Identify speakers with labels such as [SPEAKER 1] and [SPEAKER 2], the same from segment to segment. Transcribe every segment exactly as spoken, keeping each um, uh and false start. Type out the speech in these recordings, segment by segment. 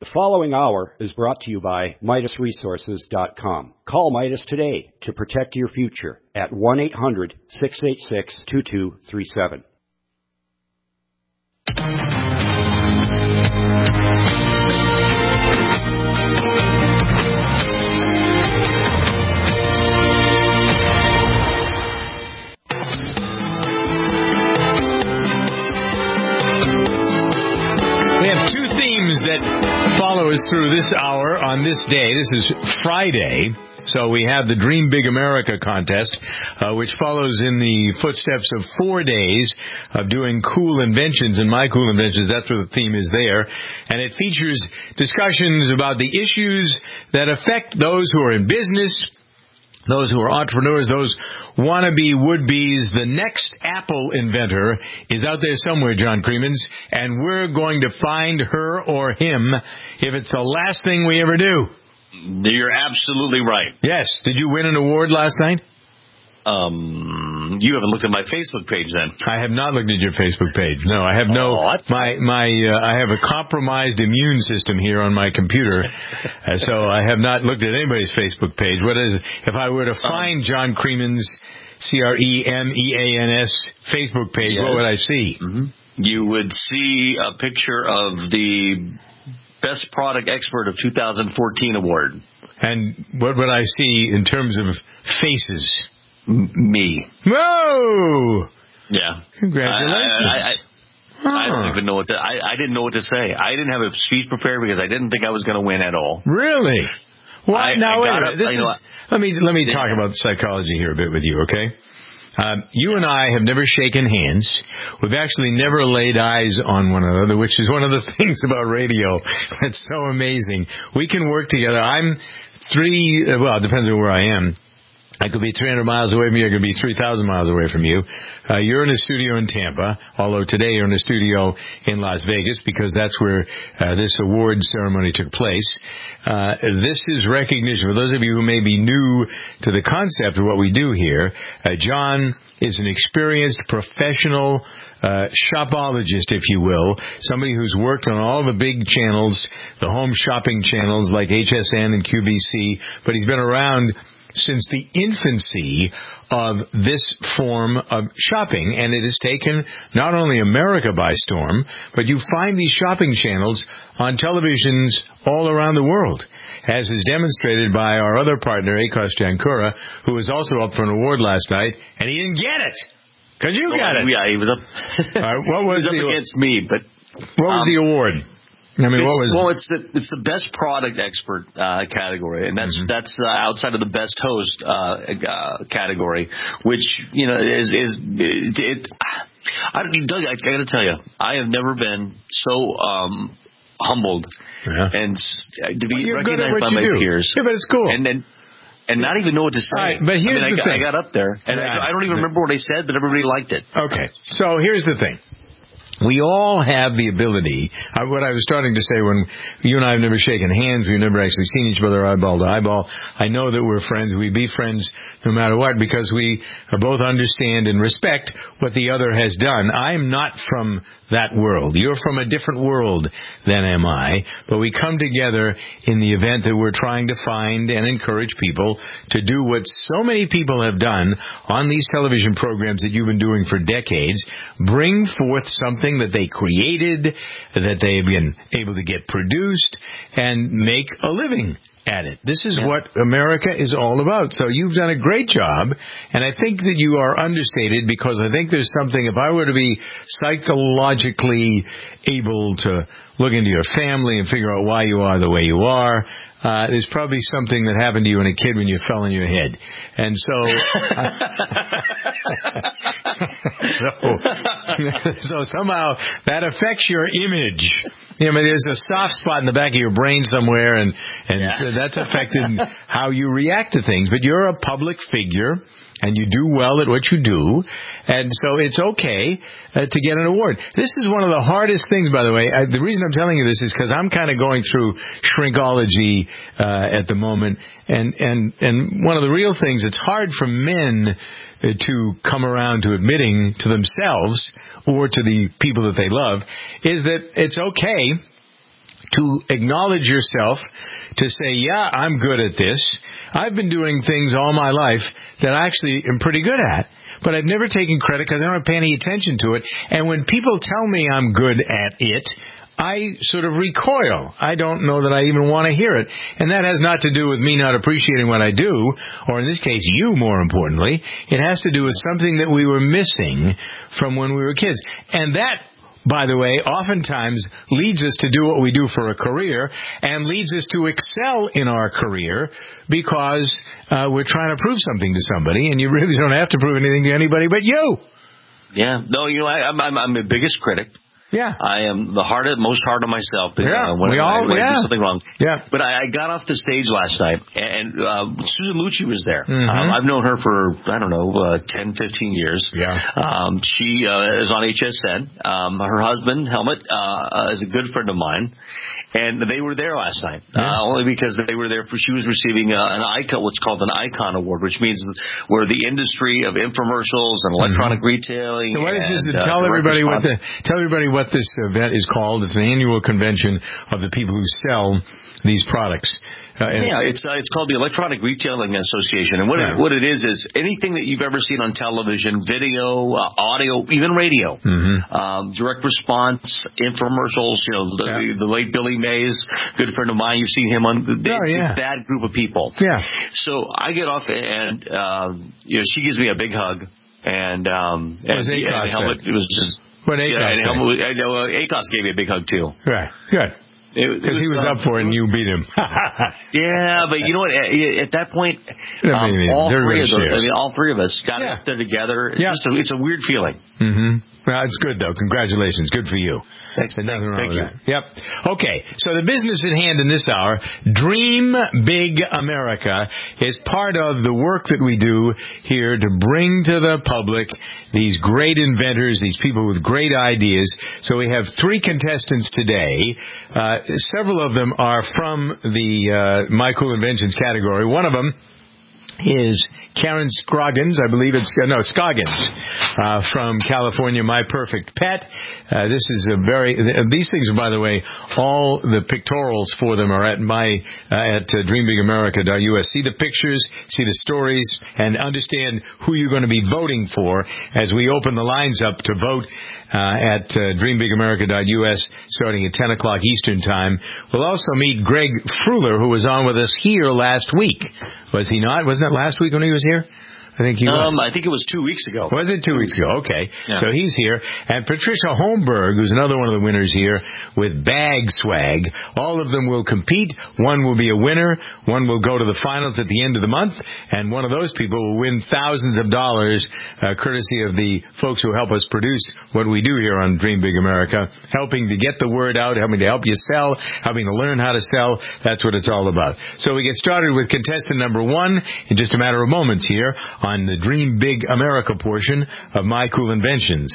[SPEAKER 1] The following hour is brought to you by Midas Resources dot com. Call Midas today to protect your future at one eight hundred, six eight six, two two three seven.
[SPEAKER 2] We have two themes that follow us through this hour on this day. This is Friday, so we have the Dream Big America contest, uh, which follows in the footsteps of four days of doing cool inventions. And my cool inventions, that's what the theme is there. And it features discussions about the issues that affect those who are in business, those who are entrepreneurs, those wannabe would-be's. The next Apple inventor is out there somewhere, John Creemans, and we're going to find her or him if it's the last thing we ever do.
[SPEAKER 3] You're absolutely right.
[SPEAKER 2] Yes. Did you win an award last night?
[SPEAKER 3] Um, you haven't looked at my Facebook page then.
[SPEAKER 2] I have not looked at your Facebook page. No, I have no.
[SPEAKER 3] Oh,
[SPEAKER 2] my my. Uh, I have a compromised immune system here on my computer, uh, so I have not looked at anybody's Facebook page. What is? If I were to find John Creemans, C R E M E A N S Facebook page, yes. What would I see?
[SPEAKER 3] Mm-hmm. You would see a picture of the Best Product Expert of two thousand fourteen award.
[SPEAKER 2] And what would I see in terms of faces?
[SPEAKER 3] Me.
[SPEAKER 2] Whoa!
[SPEAKER 3] Yeah.
[SPEAKER 2] Congratulations.
[SPEAKER 3] I, I, I, huh. I don't even know what to, I, I didn't know what to say. I didn't have a speech prepared because I didn't think I was going to win at all.
[SPEAKER 2] Really? Well,
[SPEAKER 3] I,
[SPEAKER 2] now,
[SPEAKER 3] I
[SPEAKER 2] wait a
[SPEAKER 3] up,
[SPEAKER 2] minute. This is, know, let me, let me talk about psychology here a bit with you, okay? Um, you and I have never shaken hands. We've actually never laid eyes on one another, which is one of the things about radio that's so amazing. We can work together. I'm three, well, it depends on where I am. I could be three hundred miles away from you. I could be three thousand miles away from you. Uh, you're in a studio in Tampa, although today you're in a studio in Las Vegas because that's where uh, this award ceremony took place. Uh, this is recognition. For those of you who may be new to the concept of what we do here, uh, John is an experienced professional Uh, shopologist, if you will, somebody who's worked on all the big channels, the home shopping channels like H S N and Q V C, but he's been around since the infancy of this form of shopping, and it has taken not only America by storm, but you find these shopping channels on televisions all around the world, as is demonstrated by our other partner, Akos Jankura, who was also up for an award last night, and he didn't get it. Because you
[SPEAKER 3] well,
[SPEAKER 2] got it.
[SPEAKER 3] Yeah, he was up,
[SPEAKER 2] right, what was
[SPEAKER 3] he was
[SPEAKER 2] the,
[SPEAKER 3] up against me, but...
[SPEAKER 2] What was
[SPEAKER 3] um,
[SPEAKER 2] the award? I mean, what was
[SPEAKER 3] well, it's the it's the best product expert uh, category, and that's mm-hmm. that's uh, outside of the best host uh, uh, category, which you know is is it. it I, Doug, I, I got to tell you, I have never been so um, humbled
[SPEAKER 2] yeah.
[SPEAKER 3] and to be
[SPEAKER 2] well,
[SPEAKER 3] recognized by my
[SPEAKER 2] do.
[SPEAKER 3] peers.
[SPEAKER 2] Yeah, but it's cool.
[SPEAKER 3] And then. And not even know what to say.
[SPEAKER 2] Right, but here's
[SPEAKER 3] I mean,
[SPEAKER 2] the
[SPEAKER 3] I,
[SPEAKER 2] thing.
[SPEAKER 3] I got up there, and yeah. I, I don't even remember what I said, but everybody liked it.
[SPEAKER 2] Okay, so here's the thing. We all have the ability, uh, what I was starting to say when you and I have never shaken hands, we've never actually seen each other eyeball to eyeball. I know that we're friends. We be friends no matter what because we both understand and respect what the other has done. I'm not from that world. You're from a different world than am I, but we come together in the event that we're trying to find and encourage people to do what so many people have done on these television programs that you've been doing for decades, bring forth something that they created, that they've been able to get produced, and make a living at it. This is yeah. what America is all about. So you've done a great job, and I think that you are understated because I think there's something, if I were to be psychologically able to look into your family and figure out why you are the way you are, uh, there's probably something that happened to you when a kid when you fell on your head. And so, so, so somehow that affects your image. You know, I mean, there's a soft spot in the back of your brain somewhere, and, and yeah. that's affected how you react to things. But you're a public figure, and you do well at what you do, and so it's okay uh, to get an award. This is one of the hardest things, by the way. I, the reason I'm telling you this is because I'm kind of going through shrinkology uh, at the moment, and, and, and one of the real things, it's hard for men uh, to come around to admitting to themselves or to the people that they love, is that it's okay to acknowledge yourself, to say, yeah, I'm good at this. I've been doing things all my life that I actually am pretty good at. But I've never taken credit because I don't pay any attention to it. And when people tell me I'm good at it, I sort of recoil. I don't know that I even want to hear it. And that has not to do with me not appreciating what I do, or in this case, you, more importantly. It has to do with something that we were missing from when we were kids. And that, by the way, oftentimes leads us to do what we do for a career and leads us to excel in our career because uh, we're trying to prove something to somebody, and you really don't have to prove anything to anybody but you.
[SPEAKER 3] Yeah. No, you know, I, I'm, I'm, I'm the biggest critic.
[SPEAKER 2] Yeah.
[SPEAKER 3] I am the hardest, most hard on myself
[SPEAKER 2] yeah,
[SPEAKER 3] uh, when,
[SPEAKER 2] we
[SPEAKER 3] I,
[SPEAKER 2] all,
[SPEAKER 3] when
[SPEAKER 2] yeah.
[SPEAKER 3] I do something wrong.
[SPEAKER 2] Yeah.
[SPEAKER 3] But I, I got off the stage last night, and uh, Susan Lucci was there.
[SPEAKER 2] Mm-hmm.
[SPEAKER 3] Um, I've known her for, I don't know, uh, ten, fifteen years.
[SPEAKER 2] Yeah.
[SPEAKER 3] Um, she uh, is on H S N. Um, her husband, Helmut, uh, is a good friend of mine. And they were there last night, yeah. uh, only because they were there for, she was receiving uh, an icon, what's called an icon award, which means where the industry of infomercials and electronic mm-hmm. retailing.
[SPEAKER 2] So what is this?
[SPEAKER 3] And, uh,
[SPEAKER 2] tell everybody what the, tell everybody what this event is called. It's an annual convention of the people who sell these products. Uh,
[SPEAKER 3] yeah, it's uh, it's called the Electronic Retailing Association, and what yeah. it, what it is is anything that you've ever seen on television, video, uh, audio, even radio,
[SPEAKER 2] mm-hmm.
[SPEAKER 3] um, direct response, infomercials. You know, the, yeah. the late Billy Mays, good friend of mine. You've seen him on the,
[SPEAKER 2] oh, yeah.
[SPEAKER 3] that group of people.
[SPEAKER 2] Yeah.
[SPEAKER 3] So I get off, and uh, you know, she gives me a big hug, and um,
[SPEAKER 2] what
[SPEAKER 3] and,
[SPEAKER 2] and
[SPEAKER 3] Helmut, it was just.
[SPEAKER 2] What ACOS
[SPEAKER 3] yeah, and Helmut, I know uh, ACOS gave me a big hug too.
[SPEAKER 2] Right. Good. Because he was
[SPEAKER 3] um,
[SPEAKER 2] up for it and you beat him.
[SPEAKER 3] Yeah, but you know what? At, at that point, um,
[SPEAKER 2] I mean,
[SPEAKER 3] all three of us, I mean, all three of us got
[SPEAKER 2] yeah.
[SPEAKER 3] up there together. It's,
[SPEAKER 2] yeah.
[SPEAKER 3] just a, it's a weird feeling.
[SPEAKER 2] Mm-hmm. Well, it's good, though. Congratulations. Good for you.
[SPEAKER 3] Thanks.
[SPEAKER 2] There's nothing wrong
[SPEAKER 3] Thank
[SPEAKER 2] with
[SPEAKER 3] you.
[SPEAKER 2] that. Yep. Okay, so the business at hand in this hour, Dream Big America, is part of the work that we do here to bring to the public these great inventors, these people with great ideas. So we have three contestants today. Uh, several of them are from the uh, My Cool Inventions category. One of them is Karen Scroggins, I believe it's, uh, no, Scoggins, uh, from California, My Perfect Pet. Uh, this is a very, uh, these things, by the way, all the pictorials for them are at my, uh, at uh, dream big america dot U S. See the pictures, see the stories, and understand who you're going to be voting for as we open the lines up to vote Uh, at uh, dream big america dot U S starting at ten o'clock Eastern Time. We'll also meet Greg Fruller, who was on with us here last week. Was he not? Wasn't that last week when he was here? I think he
[SPEAKER 3] um,
[SPEAKER 2] was.
[SPEAKER 3] I think it was two weeks ago.
[SPEAKER 2] Was it two weeks ago? Okay.
[SPEAKER 3] Yeah.
[SPEAKER 2] So he's here. And Patricia Holmberg, who's another one of the winners here, with Bag Swag. All of them will compete. One will be a winner. One will go to the finals at the end of the month. And one of those people will win thousands of dollars, uh, courtesy of the folks who help us produce what we do here on Dream Big America, helping to get the word out, helping to help you sell, helping to learn how to sell. That's what it's all about. So we get started with contestant number one in just a matter of moments here on the Dream Big America portion of My Cool Inventions.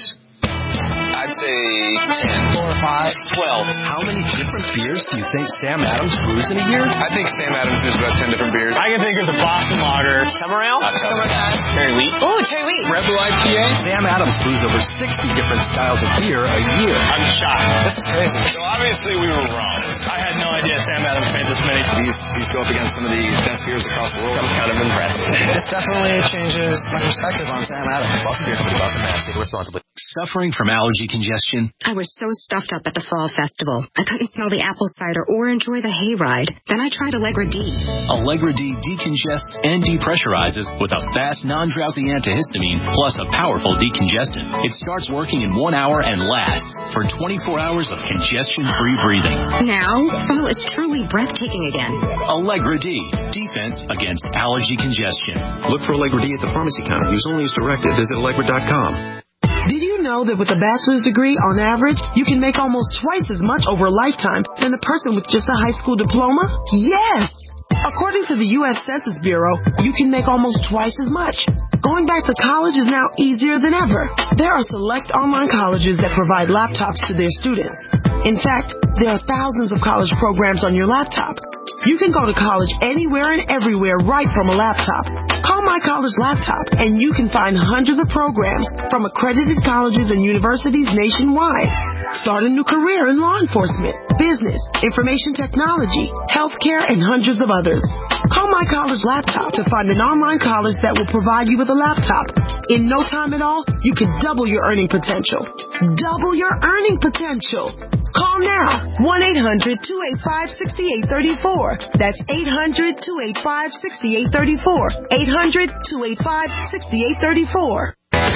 [SPEAKER 4] I'd say ten. Four or five. Twelve.
[SPEAKER 5] How many different beers do you think Sam Adams brews in a year?
[SPEAKER 4] I think Sam Adams brews about ten different beers.
[SPEAKER 6] I can think of the Boston Lager.
[SPEAKER 4] Summerale? Uh, Summerfest. Cherry Wheat.
[SPEAKER 7] Ooh, Cherry Wheat.
[SPEAKER 6] Red Bull I P A.
[SPEAKER 5] Sam Adams brews over sixty different styles of beer a year.
[SPEAKER 6] I'm shocked.
[SPEAKER 4] This is crazy.
[SPEAKER 6] So obviously we were wrong. I had no idea Sam Adams made this many.
[SPEAKER 4] These, these go up against some of the best beers across the world.
[SPEAKER 6] I'm kind of impressed.
[SPEAKER 4] This definitely changes my perspective on Sam Adams.
[SPEAKER 5] Welcome beer company, welcome man. Take responsibly.
[SPEAKER 8] Suffering from allergy congestion?
[SPEAKER 9] I was so stuffed up at the fall festival. I couldn't smell the apple cider or enjoy the hayride. Then I tried Allegra D.
[SPEAKER 8] Allegra D decongests and depressurizes with a fast, non-drowsy antihistamine plus a powerful decongestant. It starts working in one hour and lasts for twenty-four hours of congestion-free breathing.
[SPEAKER 9] Now, fall is truly breathtaking again.
[SPEAKER 8] Allegra D. Defense against allergy congestion.
[SPEAKER 5] Look for Allegra D at the pharmacy counter. Use only as directed. Visit Allegra dot com.
[SPEAKER 10] Did you know that with a bachelor's degree, on average, you can make almost twice as much over a lifetime than a person with just a high school diploma? Yes! According to the U S Census Bureau, you can make almost twice as much. Going back to college is now easier than ever. There are select online colleges that provide laptops to their students. In fact, there are thousands of college programs on your laptop. You can go to college anywhere and everywhere right from a laptop. Call My College Laptop, and you can find hundreds of programs from accredited colleges and universities nationwide. start a new career in law enforcement, business, information technology, healthcare, and hundreds of others. Call My College Laptop to find an online college that will provide you with a laptop. In no time at all, you can double your earning potential. Double your earning potential. Call now, one eight hundred two eight five six eight three four. That's eight hundred two eight five six eight three four. eight hundred two eight five six eight three four.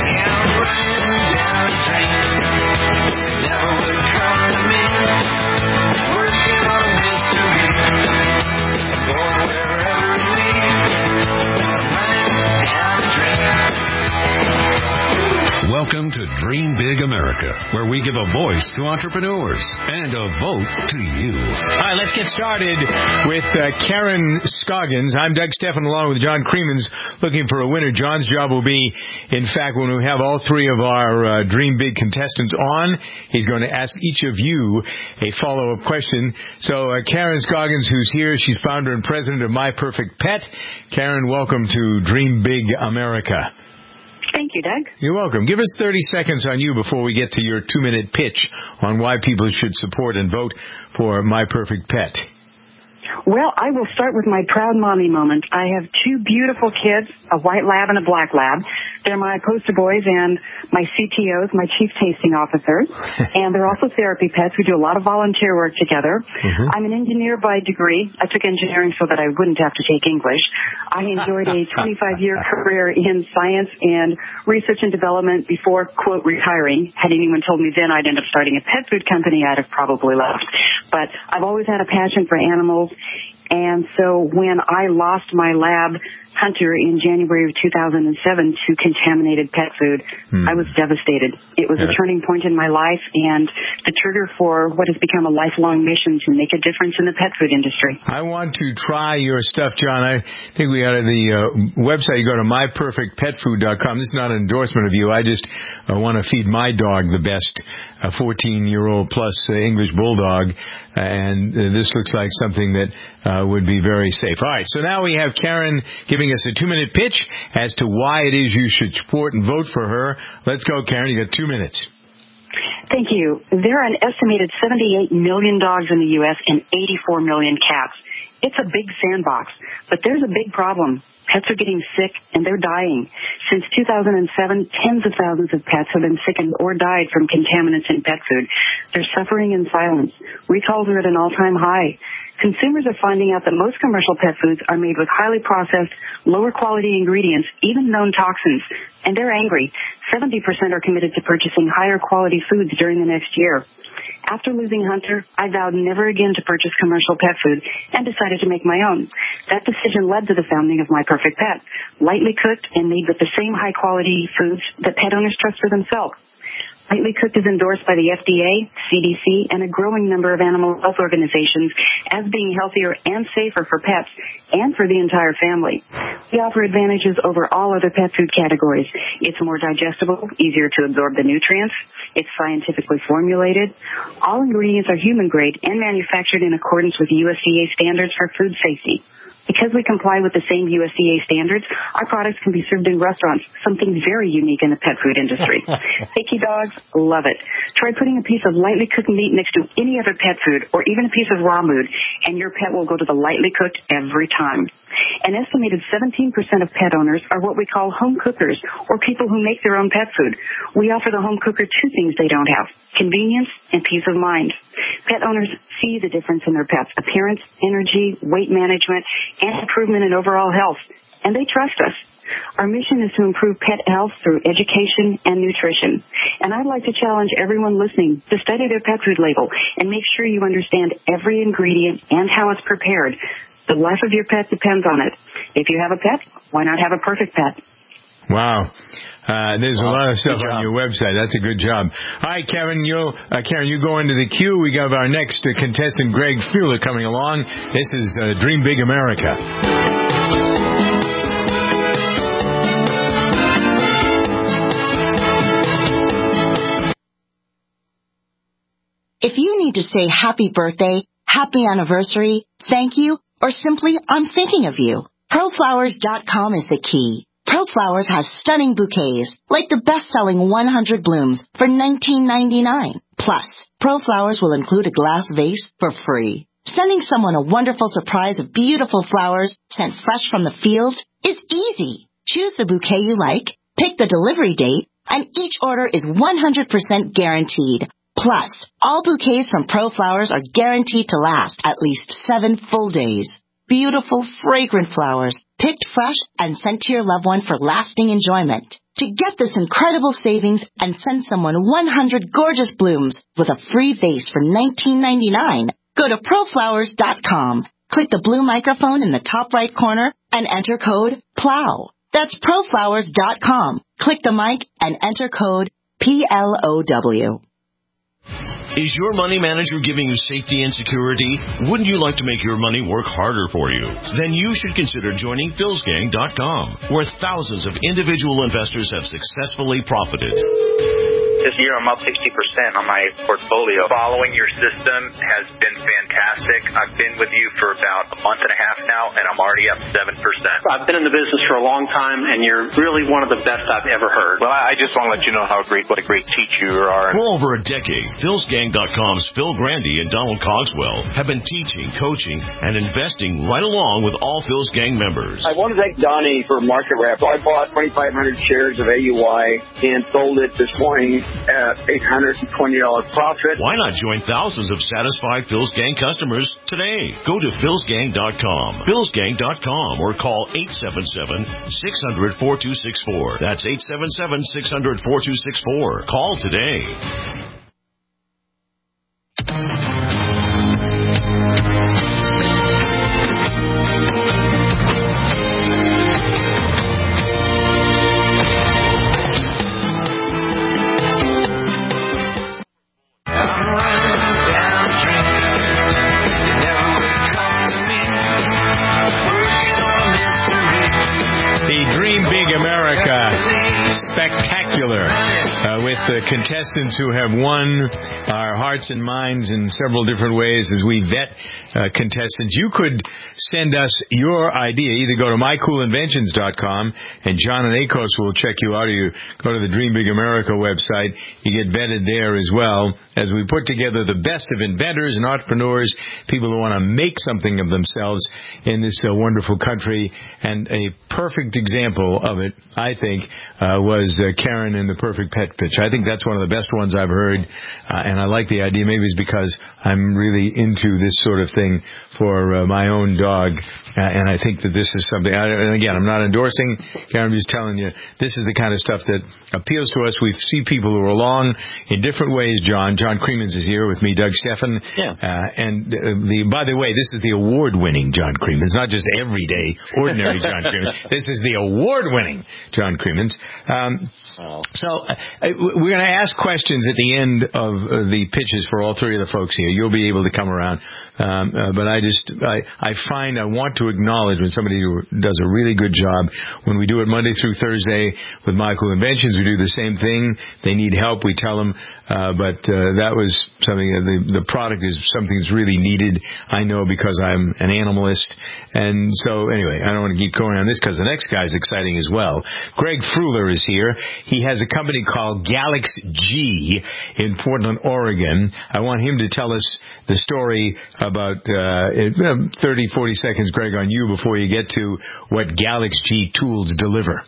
[SPEAKER 7] Never would come to me. Working on a mystery. Going wherever it leads. And dream.
[SPEAKER 11] Welcome to Dream Big America, where we give a voice to entrepreneurs and a vote to you.
[SPEAKER 2] All right, let's get started with uh, Karen Scoggins. I'm Doug Steffen along with John Creemans looking for a winner. John's job will be, in fact, when we have all three of our uh, Dream Big contestants on, he's going to ask each of you a follow-up question. So uh, Karen Scoggins, who's here, she's founder and president of My Perfect Pet. Karen, welcome to Dream Big America.
[SPEAKER 12] Thank you, Doug.
[SPEAKER 2] You're welcome. Give us thirty seconds on you before we get to your two-minute pitch on why people should support and vote for My Perfect Pet.
[SPEAKER 12] Well, I will start with my proud mommy moment. I have two beautiful kids, a white lab and a black lab. They're my poster boys and my C T Os, my chief tasting officers. And they're also therapy pets. We do a lot of volunteer work together. Mm-hmm. I'm an engineer by degree. I took engineering so that I wouldn't have to take English. I enjoyed a twenty-five-year career in science and research and development before, quote, retiring. Had anyone told me then I'd end up starting a pet food company, I'd have probably left. But I've always had a passion for animals. And so when I lost my lab, Hunter, in January of two thousand seven to contaminated pet food, hmm. I was devastated. It was yeah. a turning point in my life and the trigger for what has become a lifelong mission to make a difference in the pet food industry.
[SPEAKER 2] I want to try your stuff, John. I think we got the uh, website. You go to my perfect pet food dot com. This is not an endorsement of you. I just uh, want to feed my dog the best, a fourteen-year-old plus uh, English bulldog. And uh, this looks like something that uh, would be very safe. All right, so now we have Karen giving us a two-minute pitch as to why it is you should support and vote for her. Let's go, Karen. You got two minutes.
[SPEAKER 12] Thank you. There are an estimated seventy-eight million dogs in the U S and eighty-four million cats. It's a big sandbox, but there's a big problem. Pets are getting sick, and they're dying. Since two thousand seven, tens of thousands of pets have been sickened or died from contaminants in pet food. They're suffering in silence. Recalls are at an all-time high. Consumers are finding out that most commercial pet foods are made with highly processed, lower-quality ingredients, even known toxins, and they're angry. seventy percent are committed to purchasing higher-quality foods during the next year. After losing Hunter, I vowed never again to purchase commercial pet food and decided to make my own. That decision led to the founding of My Perfect Pet, lightly cooked and made with the same high-quality foods that pet owners trust for themselves. Lightly Cooked is endorsed by the F D A, C D C, and a growing number of animal health organizations as being healthier and safer for pets and for the entire family. We offer advantages over all other pet food categories. It's more digestible, easier to absorb the nutrients. It's scientifically formulated. All ingredients are human grade and manufactured in accordance with U S D A standards for food safety. Because we comply with the same U S D A standards, our products can be served in restaurants, something very unique in the pet food industry. Picky dogs love it. Try putting a piece of lightly cooked meat next to any other pet food or even a piece of raw food, and your pet will go to the lightly cooked every time. An estimated seventeen percent of pet owners are what we call home cookers, or people who make their own pet food. We offer the home cooker two things they don't have: convenience and peace of mind. Pet owners see the difference in their pets' appearance, energy, weight management, and improvement in overall health, and they trust us. Our mission is to improve pet health through education and nutrition. And I'd like to challenge everyone listening to study their pet food label and make sure you understand every ingredient and how it's prepared. The life of your pet depends on it. If you have a pet, why not have a perfect pet?
[SPEAKER 2] Wow. Uh, there's a lot of stuff on your website. That's a good job. All right, Karen, you'll, uh, Karen, you go into the queue. We got our next uh, contestant, Greg Fuller, coming along. This is uh, Dream Big America.
[SPEAKER 13] If you need to say happy birthday, happy anniversary, thank you, or simply I'm thinking of you, ProFlowers dot com is the key. ProFlowers has stunning bouquets, like the best-selling one hundred blooms for nineteen ninety-nine. Plus, ProFlowers will include a glass vase for free. Sending someone a wonderful surprise of beautiful flowers sent fresh from the field is easy. Choose the bouquet you like, pick the delivery date, and each order is one hundred percent guaranteed. Plus, all bouquets from ProFlowers are guaranteed to last at least seven full days. Beautiful, fragrant flowers, picked fresh and sent to your loved one for lasting enjoyment. To get this incredible savings and send someone one hundred gorgeous blooms with a free vase for nineteen ninety-nine, go to proflowers dot com. Click the blue microphone in the top right corner and enter code PLOW. That's proflowers dot com. Click the mic and enter code P L O W.
[SPEAKER 14] Is your money manager giving you safety and security? Wouldn't you like to make your money work harder for you? Then you should consider joining Phils Gang dot com, where thousands of individual investors have successfully profited.
[SPEAKER 15] This year I'm up sixty percent on my portfolio. Following your system has been fantastic. I've been with you for about a month and a half now, and I'm already up seven percent.
[SPEAKER 16] I've been in the business for a long time, and you're really one of the best I've ever heard.
[SPEAKER 15] Well, I just want to let you know how great, what a great teacher you are.
[SPEAKER 14] For over a decade, Phils Gang dot com's Phil Grandy and Donald Cogswell have been teaching, coaching, and investing right along with all Phil's Gang members.
[SPEAKER 17] I want to thank Donnie for market wrap. I bought twenty-five hundred shares of A U I and sold it this morning at eight hundred twenty dollars profit.
[SPEAKER 14] Why not join thousands of satisfied Phil's Gang customers today? Go to Phils Gang dot com, Phils Gang dot com, or call eight seven seven, six hundred, four two six four. That's eight seven seven, six hundred, four two six four. Call today.
[SPEAKER 2] Spectacular uh, with the contestants who have won our hearts and minds in several different ways as we vet uh, contestants. You could send us your idea. Either go to my cool inventions dot com and John and Akos will check you out, or you go to the Dream Big America website. You get vetted there as well as we put together the best of inventors and entrepreneurs, people who want to make something of themselves in this uh, wonderful country. And a perfect example of it, I think, uh, was uh, Karen in the Perfect Pet Pitch. I think that's one of the best ones I've heard, uh, and I like the idea. Maybe it's because I'm really into this sort of thing for uh, my own dog, uh, and I think that this is something, I, and again, I'm not endorsing, Karen, I'm just telling you, this is the kind of stuff that appeals to us. We see people who are along in different ways. John, John Creemans is here with me, Doug Steffen.
[SPEAKER 3] Yeah.
[SPEAKER 2] Uh, and uh, the, by the way, this is the award-winning John Creemans, not just everyday, ordinary John Creemans. This is the award-winning John Creemans. Um,
[SPEAKER 3] oh.
[SPEAKER 2] So uh, we're going to ask questions at the end of uh, the pitches for all three of the folks here. You'll be able to come around. Um, uh, but I just, I, I find I want to acknowledge when somebody does a really good job. When we do it Monday through Thursday with Michael Inventions, we do the same thing. They need help, we tell them. Uh, but uh, that was something, uh, the, the product is something that's really needed, I know, because I'm an animalist. And so, anyway, I don't want to keep going on this because the next guy's exciting as well. Greg Fruler is here. He has a company called Galax G in Portland, Oregon. I want him to tell us the story about uh, thirty, forty seconds, Greg, on you before you get to what Galax G tools deliver.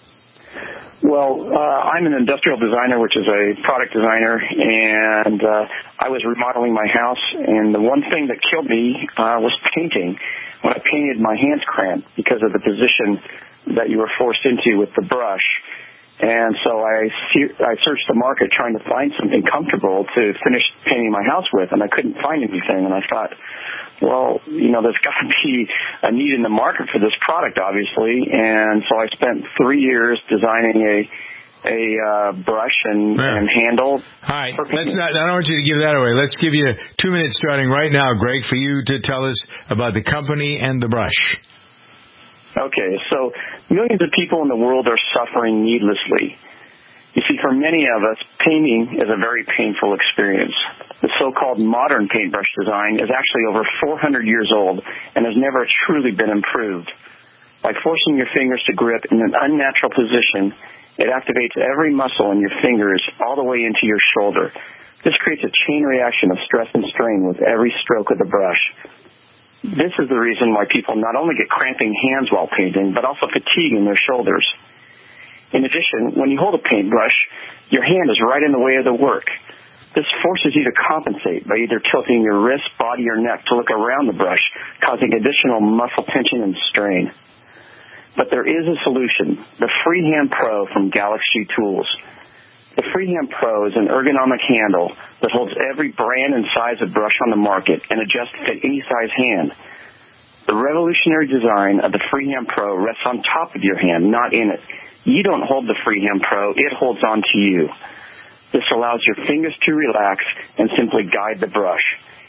[SPEAKER 16] Well, uh, I'm an industrial designer, which is a product designer, and uh, I was remodeling my house, and the one thing that killed me uh, was painting. When I painted, my hands cramped because of the position that you were forced into with the brush. And so I, I searched the market trying to find something comfortable to finish painting my house with, and I couldn't find anything. And I thought, well, you know, there's got to be a need in the market for this product, obviously. And so I spent three years designing a a uh, brush and,
[SPEAKER 2] yeah.
[SPEAKER 16] and handle.
[SPEAKER 2] All right, let's not, I don't want you to give that away. Let's give you two minutes starting right now, Greg, for you to tell us about the company and the brush.
[SPEAKER 16] Okay, so millions of people in the world are suffering needlessly. You see, for many of us, painting is a very painful experience. The so-called modern paintbrush design is actually over four hundred years old and has never truly been improved. By forcing your fingers to grip in an unnatural position, it activates every muscle in your fingers all the way into your shoulder. This creates a chain reaction of stress and strain with every stroke of the brush. This is the reason why people not only get cramping hands while painting, but also fatigue in their shoulders. In addition, when you hold a paintbrush, your hand is right in the way of the work. This forces you to compensate by either tilting your wrist, body, or neck to look around the brush, causing additional muscle tension and strain. But there is a solution, the Freehand Pro from Galax G Tools. The Freehand Pro is an ergonomic handle that holds every brand and size of brush on the market and adjusts to fit any size hand. The revolutionary design of the Freehand Pro rests on top of your hand, not in it. You don't hold the Freehand Pro, it holds on to you. This allows your fingers to relax and simply guide the brush.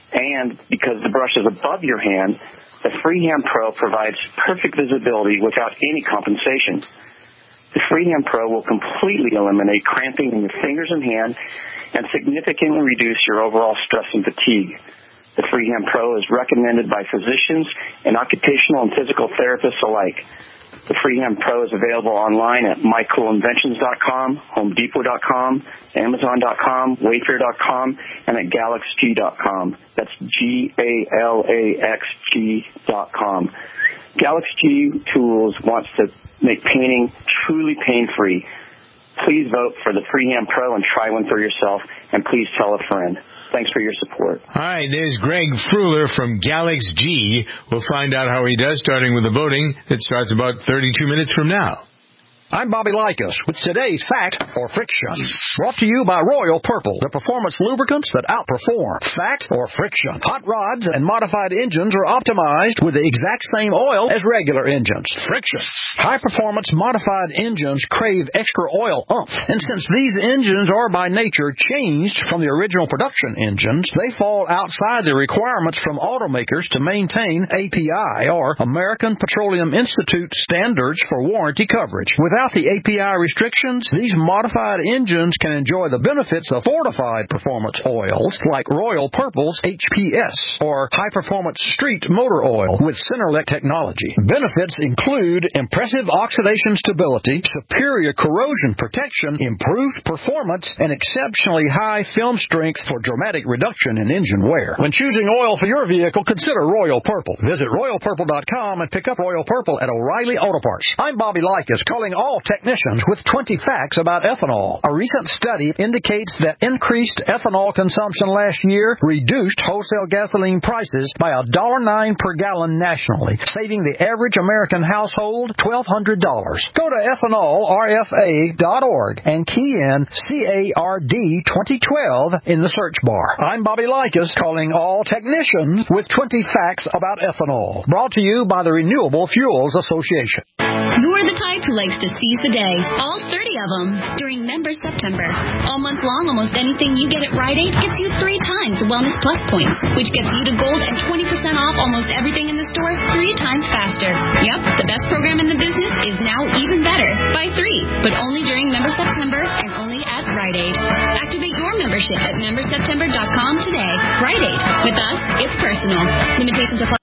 [SPEAKER 16] And because the brush is above your hand, the Freehand Pro provides perfect visibility without any compensation. The Freehand Pro will completely eliminate cramping in your fingers and hand and significantly reduce your overall stress and fatigue. The Freehand Pro is recommended by physicians and occupational and physical therapists alike. The Freehand Pro is available online at my cool inventions dot com, home depot dot com, amazon dot com, wayfair dot com, and at galax g dot com. That's G A L A X G dot com. Galax G Tools wants to make painting truly pain-free. Please vote for the Freehand Pro and try one for yourself, and please tell a friend. Thanks for your support.
[SPEAKER 2] All right, there's Greg Fruhler from Galax G. We'll find out how he does, starting with the voting. It starts about thirty-two minutes from now.
[SPEAKER 18] I'm Bobby Likas with today's Fact or Friction. Brought to you by Royal Purple, the performance lubricants that outperform. Fact or Friction. Hot rods and modified engines are optimized with the exact same oil as regular engines. Friction. High-performance modified engines crave extra oil umph. And since these engines are by nature changed from the original production engines, they fall outside the requirements from automakers to maintain A P I, or American Petroleum Institute standards for warranty coverage. Without the A P I restrictions, these modified engines can enjoy the benefits of fortified performance oils like Royal Purple's H P S or High Performance Street Motor Oil with Centerlec technology. Benefits include impressive oxidation stability, superior corrosion protection, improved performance, and exceptionally high film strength for dramatic reduction in engine wear. When choosing oil for your vehicle, consider Royal Purple. Visit royal purple dot com and pick up Royal Purple at O'Reilly Auto Parts. I'm Bobby Likas, calling all All technicians with twenty facts about ethanol. A recent study indicates that increased ethanol consumption last year reduced wholesale gasoline prices by one dollar and nine cents per gallon nationally, saving the average American household twelve hundred dollars. Go to ethanol r f a dot org and key in C A R D twenty twelve in the search bar. I'm Bobby Likas, calling all technicians with twenty facts about ethanol. Brought to you by the Renewable Fuels Association.
[SPEAKER 19] You're the type who likes to seize the day, all thirty of them, during Member September. All month long, almost anything you get at Rite Aid gets you three times the Wellness Plus point, which gets you to gold and twenty percent off almost everything in the store three times faster. Yep, the best program in the business is now even better. Buy three, but only during Member September and only at Rite Aid. Activate your membership at member september dot com today. Rite Aid. With us, it's personal. Limitations apply.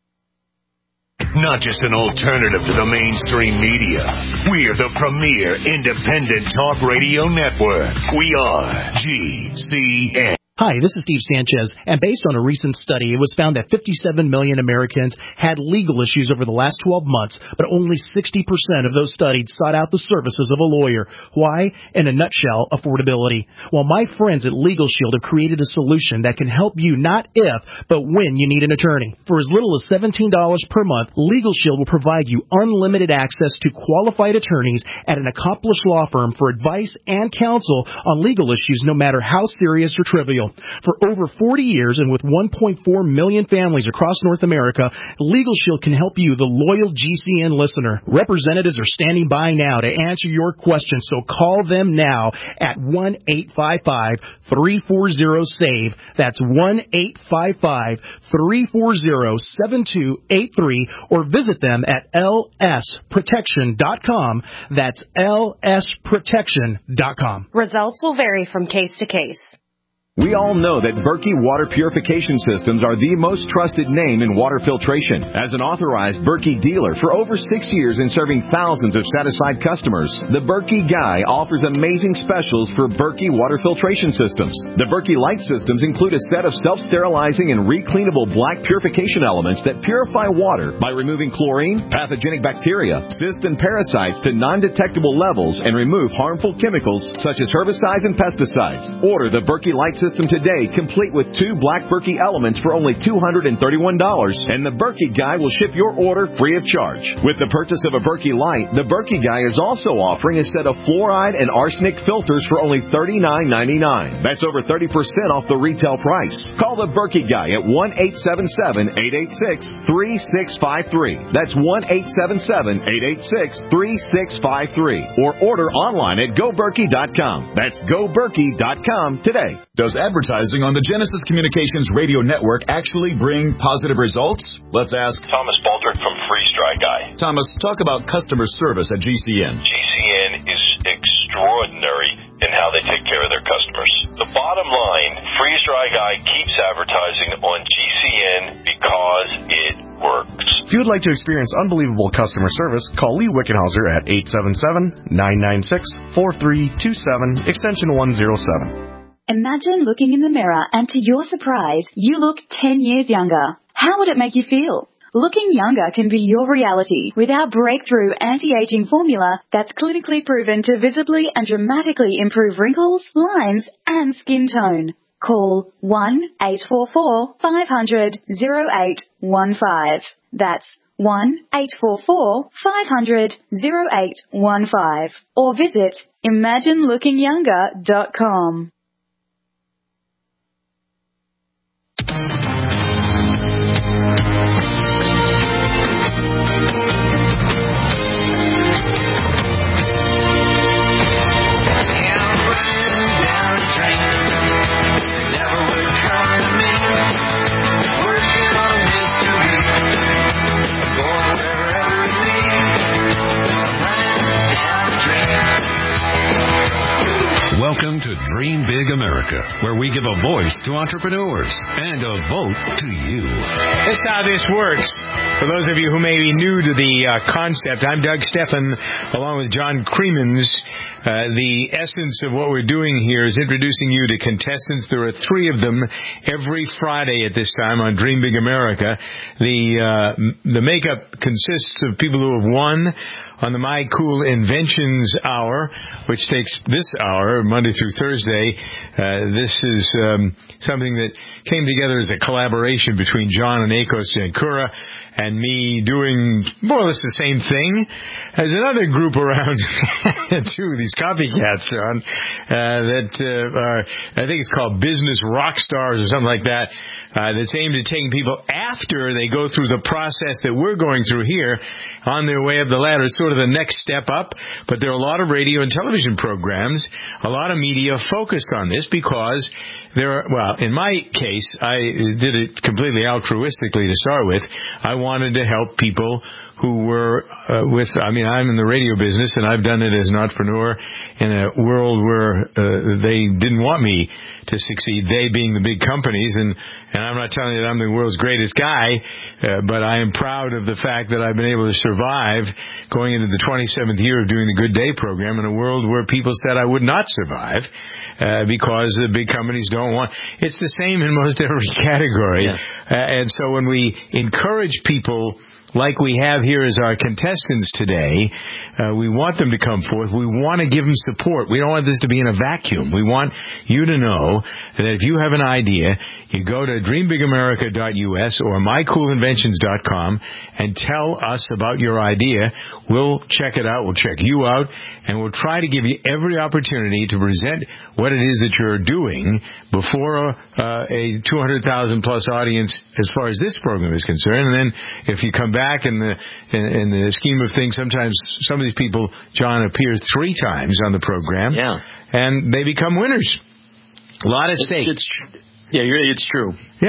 [SPEAKER 14] Not just an alternative to the mainstream media. We're the premier independent talk radio network. We are G C N.
[SPEAKER 20] Hi, this is Steve Sanchez, and based on a recent study, it was found that fifty-seven million Americans had legal issues over the last twelve months, but only sixty percent of those studied sought out the services of a lawyer. Why? In a nutshell, affordability. Well, my friends at Legal Shield have created a solution that can help you not if, but when you need an attorney. For as little as seventeen dollars per month, Legal Shield will provide you unlimited access to qualified attorneys at an accomplished law firm for advice and counsel on legal issues, no matter how serious or trivial. For over forty years and with one point four million families across North America, Legal Shield can help you, the loyal G C N listener. Representatives are standing by now to answer your questions, so call them now at one eight five five, three four zero, S A V E. That's one eight five five, three four zero, seven two eight three, or visit them at L S protection dot com. That's L S protection dot com.
[SPEAKER 21] Results will vary from case to case. We all know that Berkey Water Purification Systems are the most trusted name in water filtration. As an authorized Berkey dealer for over six years and serving thousands of satisfied customers, the Berkey Guy offers amazing specials for Berkey water filtration systems. The Berkey Light systems include a set of self-sterilizing and recleanable black purification elements that purify water by removing chlorine, pathogenic bacteria, cysts, and parasites to non-detectable levels and remove harmful chemicals such as herbicides and pesticides. Order the Berkey Light system today, complete with two black Berkey elements for only two hundred thirty-one dollars, and the Berkey Guy will ship your order free of charge. With the purchase of a Berkey Light, the Berkey Guy is also offering a set of fluoride and arsenic filters for only thirty-nine ninety-nine. That's over thirty percent off the retail price. Call the Berkey Guy at one eight seven seven, eight eight six, three six five three. That's one eight seven seven, eight eight six, three six five three. Or order online at go berkey dot com. That's go berkey dot com today.
[SPEAKER 22] Does advertising on the Genesis Communications radio network actually bring positive results? Let's ask
[SPEAKER 23] Thomas Baldrick from Freeze Dry Guy.
[SPEAKER 22] Thomas, talk about customer service at G C N.
[SPEAKER 23] G C N is extraordinary in how they take care of their customers. The bottom line, Freeze Dry Guy keeps advertising on G C N because it works.
[SPEAKER 24] If you would like to experience unbelievable customer service, call Lee Wickenhauser at eight seven seven, nine nine six, four three two seven, extension one oh seven.
[SPEAKER 25] Imagine looking in the mirror and to your surprise, you look ten years younger. How would it make you feel? Looking younger can be your reality with our breakthrough anti-aging formula that's clinically proven to visibly and dramatically improve wrinkles, lines, and skin tone. Call one eight four four, five hundred, oh eight one five. That's one eight four four, five hundred, oh eight one five. Or visit imagine looking younger dot com.
[SPEAKER 11] Welcome to Dream Big America, where we give a voice to entrepreneurs and a vote to you.
[SPEAKER 2] That's how this works. For those of you who may be new to the uh, concept, I'm Doug Steffen, along with John Creemans. Uh, the essence of what we're doing here is introducing you to contestants. There are three of them every Friday at this time on Dream Big America. The uh, the makeup consists of people who have won on the My Cool Inventions Hour, which takes this hour, Monday through Thursday. Uh, this is um, something that came together as a collaboration between John and Akos Jankura and me doing more or less the same thing as another group around, too, these copycats, John, uh, that uh, are, I think it's called Business Rock Stars or something like that, uh, that's aimed at taking people after they go through the process that we're going through here on their way up the ladder. It's sort of the next step up, but there are a lot of radio and television programs, a lot of media focused on this because there are, well, in my case, I did it completely altruistically to start with. I wanted to help people who were uh, with, I mean, I'm in the radio business, and I've done it as an entrepreneur in a world where uh, they didn't want me to succeed, they being the big companies, and, and I'm not telling you that I'm the world's greatest guy, uh, but I am proud of the fact that I've been able to survive going into the twenty-seventh year of doing the Good Day program in a world where people said I would not survive. Uh, because the big companies don't want. It's the same in most every category. Yeah. Uh, and so when we encourage people like we have here as our contestants today, uh, we want them to come forth. We want to give them support. We don't want this to be in a vacuum. We want you to know that if you have an idea, you go to dream big america dot U S or my cool inventions dot com and tell us about your idea. We'll check it out. We'll check you out. And we'll try to give you every opportunity to present what it is that you're doing before uh, a two hundred thousand plus audience as far as this program is concerned. And then if you come back in the in, in the scheme of things, sometimes some of these people, John, appear three times on the program.
[SPEAKER 3] Yeah.
[SPEAKER 2] And they become winners. A lot at stake.
[SPEAKER 3] It's, it's, yeah, you're, it's true.
[SPEAKER 2] Yeah.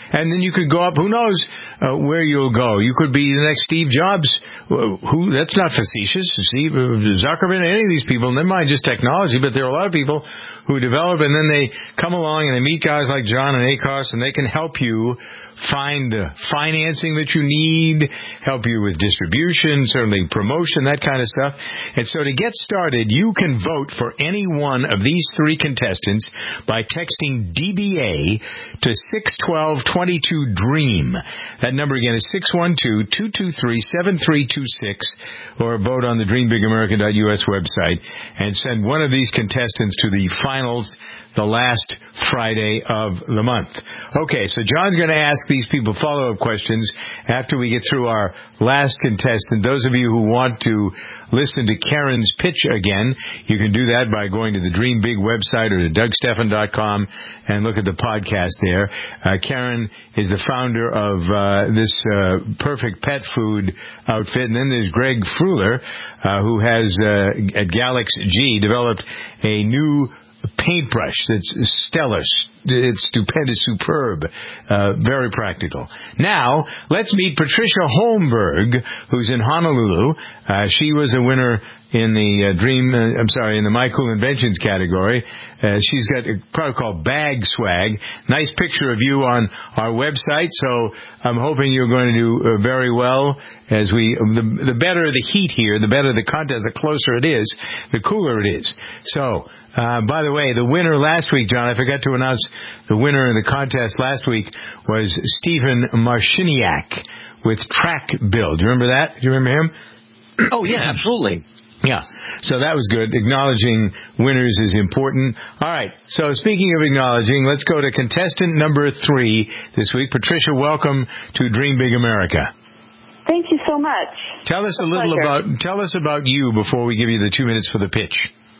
[SPEAKER 2] And then you could go up. Who knows uh, where you'll go? You could be the next Steve Jobs. Who? That's not facetious. Steve Zuckerberg, any of these people, never mind just technology, but there are a lot of people who develop, and then they come along and they meet guys like John and ACOS, and they can help you find the financing that you need, help you with distribution, certainly promotion, that kind of stuff. And so to get started, you can vote for any one of these three contestants by texting D B A to six one two, two two, DREAM. That number again is six one two, two two three, seven three two six, or vote on the dream big america dot U S website and send one of these contestants to the finals the last Friday of the month. Okay, so John's going to ask these people follow-up questions after we get through our last contestant. Those of you who want to listen to Karen's pitch again, you can do that by going to the Dream Big website or to doug stephan dot com and look at the podcast there. Uh, Karen is the founder of uh, this uh, perfect pet food outfit. And then there's Greg Fruler, uh, who has, uh, at Galax G, developed a new paintbrush that's stellar. It's stupendous, superb, uh, very practical. Now, let's meet Patricia Holmberg, who's in Honolulu. Uh, she was a winner in the uh, Dream, uh, I'm sorry, in the My Cool Inventions category. Uh, she's got a product called Bag Swag. Nice picture of you on our website, so I'm hoping you're going to do uh, very well. As we, the, the better the heat here, the better the contest, the closer it is, the cooler it is. So, uh, by the way, the winner last week, John, I forgot to announce the winner in the contest last week was Stephen Marshiniak with Track Build. Do you remember that? Do you remember him?
[SPEAKER 3] Oh, yeah, absolutely.
[SPEAKER 2] Yeah, so that was good. Acknowledging winners is important. All right, so speaking of acknowledging, let's go to contestant number three this week. Patricia, welcome to Dream Big America.
[SPEAKER 1] Thank you so much.
[SPEAKER 2] Tell us
[SPEAKER 1] a,
[SPEAKER 2] a little
[SPEAKER 1] pleasure.
[SPEAKER 2] about tell us about you before we give you the two minutes for the pitch.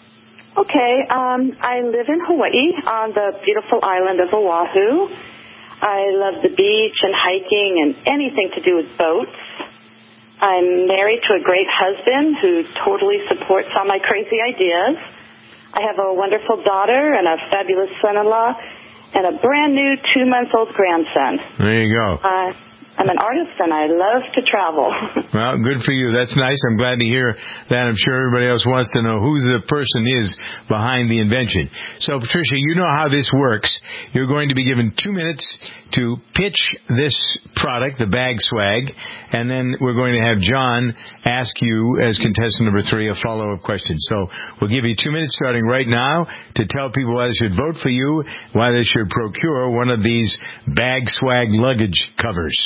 [SPEAKER 1] Okay, um, I live in Hawaii on the beautiful island of Oahu. I love the beach and hiking and anything to do with boats. I'm married to a great husband who totally supports all my crazy ideas. I have a wonderful daughter and a fabulous son-in-law and a brand new two-month-old grandson.
[SPEAKER 2] There you go.
[SPEAKER 1] Uh, I'm an artist and I love to travel.
[SPEAKER 2] Well, good for you. That's nice. I'm glad to hear that. I'm sure everybody else wants to know who the person is behind the invention. So, Patricia, you know how this works. You're going to be given two minutes to pitch this product, the Bag Swag, and then we're going to have John ask you, as contestant number three, a follow-up question. So we'll give you two minutes starting right now to tell people why they should vote for you, why they should procure one of these Bag Swag luggage covers.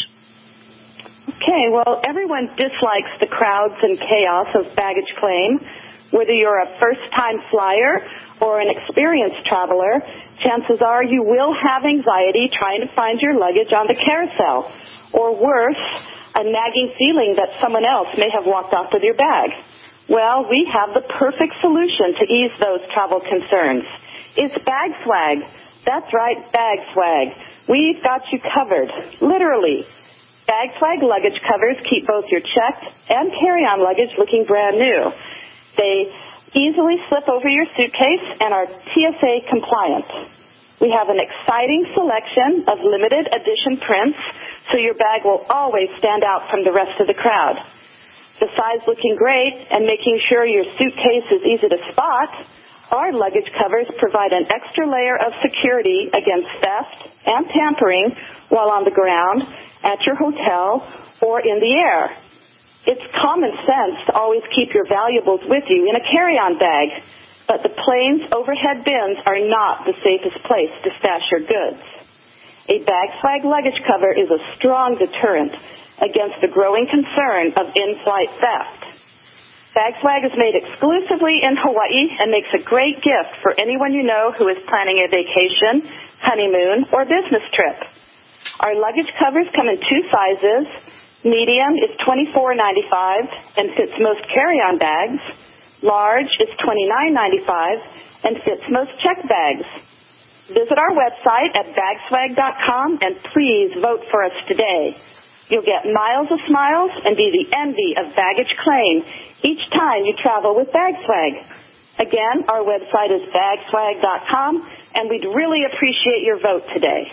[SPEAKER 1] Okay, well, everyone dislikes the crowds and chaos of baggage claim. Whether you're a first-time flyer or an experienced traveler, chances are you will have anxiety trying to find your luggage on the carousel, or worse, a nagging feeling that someone else may have walked off with your bag. Well, we have the perfect solution to ease those travel concerns. It's Bag Swag. That's right, Bag Swag. We've got you covered, literally. Bag Swag luggage covers keep both your checked and carry-on luggage looking brand new. They easily slip over your suitcase and are T S A compliant. We have an exciting selection of limited edition prints, so your bag will always stand out from the rest of the crowd. Besides looking great and making sure your suitcase is easy to spot, our luggage covers provide an extra layer of security against theft and tampering while on the ground, at your hotel, or in the air. It's common sense to always keep your valuables with you in a carry-on bag, but the plane's overhead bins are not the safest place to stash your goods. A Bag Swag luggage cover is a strong deterrent against the growing concern of in-flight theft. Bag Swag is made exclusively in Hawaii and makes a great gift for anyone you know who is planning a vacation, honeymoon, or business trip. Our luggage covers come in two sizes. Medium is twenty-four ninety-five and fits most carry-on bags. Large is twenty-nine ninety-five and fits most check bags. Visit our website at bag swag dot com and please vote for us today. You'll get miles of smiles and be the envy of baggage claim each time you travel with Bag Swag. Again, our website is bag swag dot com, and we'd really appreciate your vote today.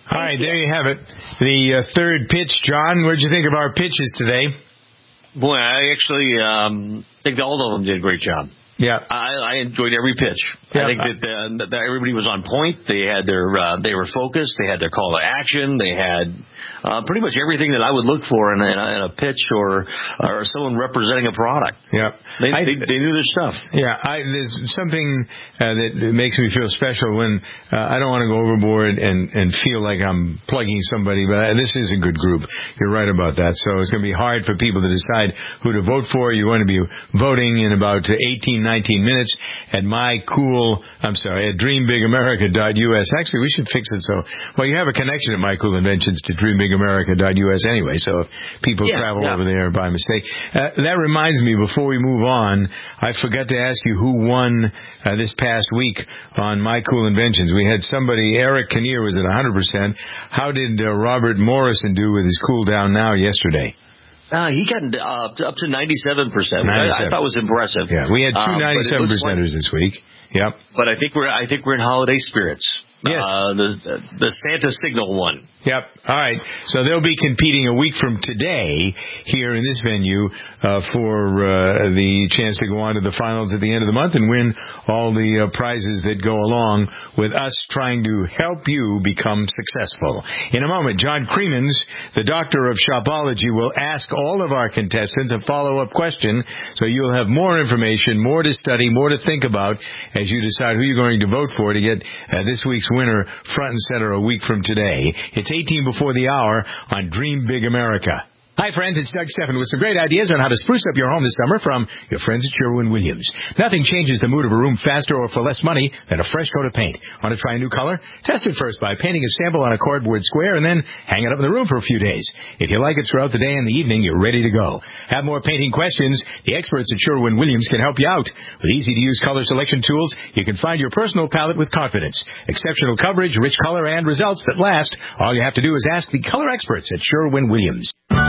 [SPEAKER 2] All right, there you have it. The uh, third pitch. John, what did you think of our pitches today?
[SPEAKER 3] Boy, I actually um, think all of them did a great job.
[SPEAKER 2] Yeah,
[SPEAKER 3] I, I enjoyed every pitch.
[SPEAKER 2] Yeah.
[SPEAKER 3] I think that, uh, that everybody was on point. They had their, uh, they were focused. They had their call to action. They had uh, pretty much everything that I would look for in a, in a pitch or or someone representing a product.
[SPEAKER 2] Yeah,
[SPEAKER 3] they
[SPEAKER 2] I,
[SPEAKER 3] they, they knew their stuff.
[SPEAKER 2] Yeah, I, there's something uh, that makes me feel special when uh, I don't want to go overboard and and feel like I'm plugging somebody, but this is a good group. You're right about that. So it's going to be hard for people to decide who to vote for. You're going to be voting in about eighteen, nineteen minutes at my cool, I'm sorry, at dream big america dot U S. Actually, we should fix it so, well, you have a connection at My Cool Inventions to dream big america dot U S anyway, so if people
[SPEAKER 3] Yeah,
[SPEAKER 2] travel
[SPEAKER 3] yeah.
[SPEAKER 2] over there by mistake. Uh, that reminds me, before we move on, I forgot to ask you who won uh, this past week on My Cool Inventions. We had somebody, Eric Kinnear was at one hundred percent. How did uh, Robert Morrison do with his Cool Down Now yesterday?
[SPEAKER 3] Uh, he got uh, up to ninety-seven percent, which I, I thought was impressive.
[SPEAKER 2] Yeah, we had two
[SPEAKER 3] Um, but it
[SPEAKER 2] ninety-seven
[SPEAKER 3] looks like-
[SPEAKER 2] percenters this week. Yep.
[SPEAKER 3] But I think we're I think we're in holiday spirits.
[SPEAKER 2] Yes.
[SPEAKER 3] Uh, the, the the Santa Signal one.
[SPEAKER 2] Yep. All right. So they'll be competing a week from today here in this venue uh, for uh, the chance to go on to the finals at the end of the month and win all the uh, prizes that go along with us trying to help you become successful. In a moment, John Creemans, the doctor of shopology, will ask all of our contestants a follow-up question, so you'll have more information, more to study, more to think about as you decide who you're going to vote for to get uh, this week's winner front and center a week from today. It's eighteen before the hour on Dream Big America. Hi, friends. It's Doug Steffen with some great ideas on how to spruce up your home this summer from your friends at Sherwin-Williams. Nothing changes the mood of a room faster or for less money than a fresh coat of paint. Want to try a new color? Test it first by painting a sample on a cardboard square and then hang it up in the room for a few days. If you like it throughout the day and the evening, you're ready to go. Have more painting questions? The experts at Sherwin-Williams can help you out. With easy-to-use color selection tools, you can find your personal palette with confidence. Exceptional coverage, rich color, and results that last. All you have to do is ask the color experts at Sherwin-Williams.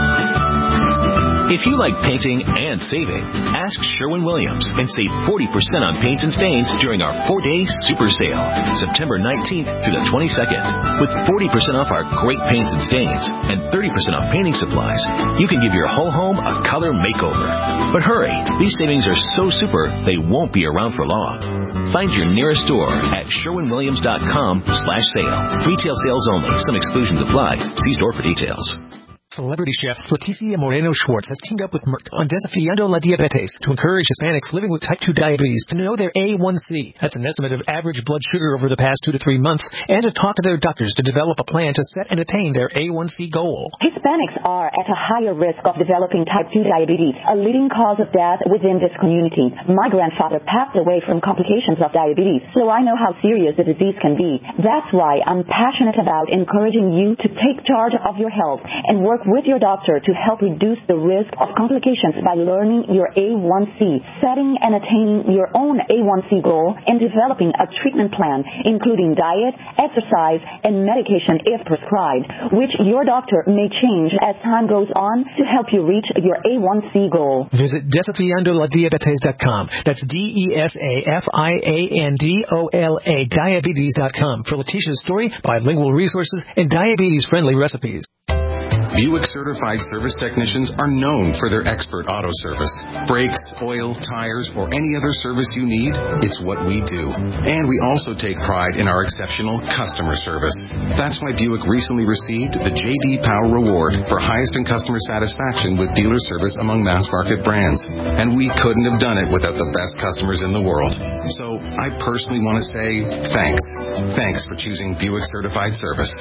[SPEAKER 4] If you like painting and saving, ask Sherwin-Williams and save forty percent on paints and stains during our four-day super sale, September nineteenth through the twenty-second. With forty percent off our great paints and stains and thirty percent off painting supplies, you can give your whole home a color makeover. But hurry, these savings are so super, they won't be around for long. Find your nearest store at sherwin williams dot com slash sale. Retail sales only. Some exclusions apply. See store for details.
[SPEAKER 5] Celebrity chef Leticia Moreno Schwartz has teamed up with Merck on Desafiando la Diabetes to encourage Hispanics living with type two diabetes to know their A one C. That's an estimate of average blood sugar over the past two to three months, and to talk to their doctors to develop a plan to set and attain their A one C goal.
[SPEAKER 6] Hispanics are at a higher risk of developing type two diabetes, a leading cause of death within this community. My grandfather passed away from complications of diabetes, so I know how serious the disease can be. That's why I'm passionate about encouraging you to take charge of your health and work with your doctor to help reduce the risk of complications by learning your A one C, setting and attaining your own A one C goal, and developing a treatment plan, including diet, exercise, and medication if prescribed, which your doctor may change as time goes on to help you reach your A one C goal.
[SPEAKER 5] Visit desafiando la diabetes dot com. That's D E S A F I A N D O L A diabetes dot com for Letitia's story, bilingual resources, and diabetes-friendly recipes.
[SPEAKER 8] Buick certified service technicians are known for their expert auto service. Brakes, oil, tires, or any other service you need, it's what we do. And we also take pride in our exceptional customer service. That's why Buick recently received the J D Power Award for highest in customer satisfaction with dealer service among mass market brands. And we couldn't have done it without the best customers in the world. So I personally want to say thanks. Thanks for choosing Buick certified service.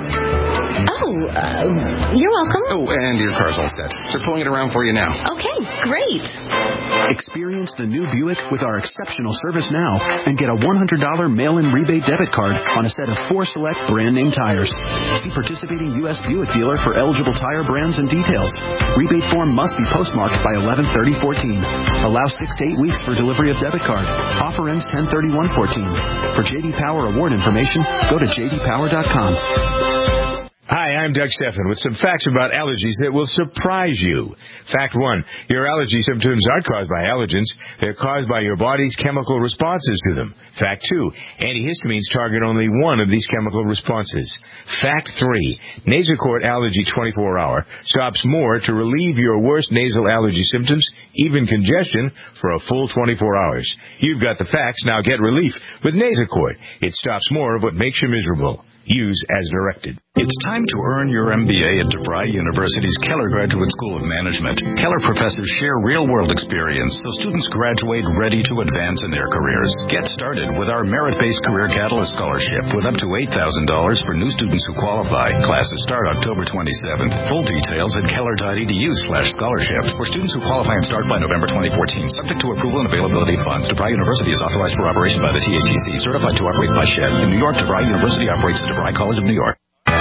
[SPEAKER 9] Oh, uh, you're welcome.
[SPEAKER 8] Oh, and your car's all set. They're pulling it around for you now.
[SPEAKER 9] Okay, great.
[SPEAKER 26] Experience the new Buick with our exceptional service now and get a one hundred dollars mail-in rebate debit card on a set of four select brand-name tires. See participating U S Buick dealer for eligible tire brands and details. Rebate form must be postmarked by eleven thirty fourteen. Allow six to eight weeks for delivery of debit card. Offer ends ten thirty-one fourteen. For J D Power award information, go to j d power dot com.
[SPEAKER 2] Hi, I'm Doug Stephan with some facts about allergies that will surprise you. Fact one, your allergy symptoms aren't caused by allergens. They're caused by your body's chemical responses to them. Fact two, antihistamines target only one of these chemical responses. Fact three, Nasacort Allergy twenty-four hour stops more to relieve your worst nasal allergy symptoms, even congestion, for a full twenty-four hours. You've got the facts, now get relief with Nasacort. It stops more of what makes you miserable. Use as directed.
[SPEAKER 7] It's time to earn your M B A at DeVry University's Keller Graduate School of Management. Keller professors share real-world experience, so students graduate ready to advance in their careers. Get started with our merit-based Career Catalyst Scholarship with up to eight thousand dollars for new students who qualify. Classes start October twenty-seventh. Full details at keller.edu slash scholarship. For students who qualify and start by November twenty fourteen, subject to approval and availability of funds. DeVry University is authorized for operation by the T A G C, certified to operate by S H E D. In New York, DeVry University operates the DeVry College of New York.